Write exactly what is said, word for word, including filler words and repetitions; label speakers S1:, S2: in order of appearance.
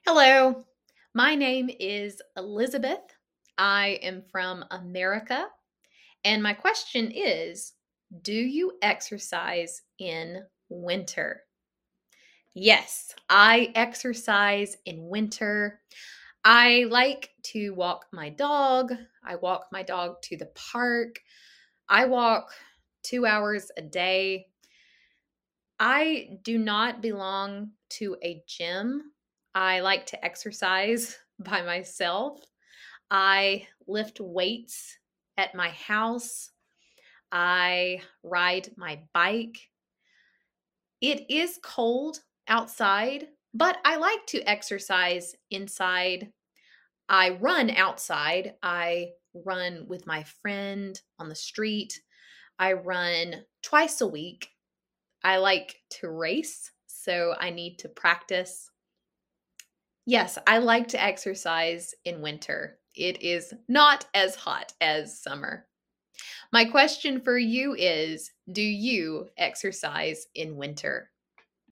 S1: Hello, my name is Elizabeth. I am from America, and my question is, do you exercise in winter? Yes, I exercise in winter. I like to walk my dog. I walk my dog to the park. I walk two hours a day. I do not belong to a gym. I like to exercise by myself. I lift weights at my house. I ride my bike. It is cold outside, but I like to exercise inside. I run outside. I run with my friend on the street. I run twice a week. I like to race, so I need to practice. Yes, I like to exercise in winter. It is not as hot as summer. My question for you is, do you exercise in winter?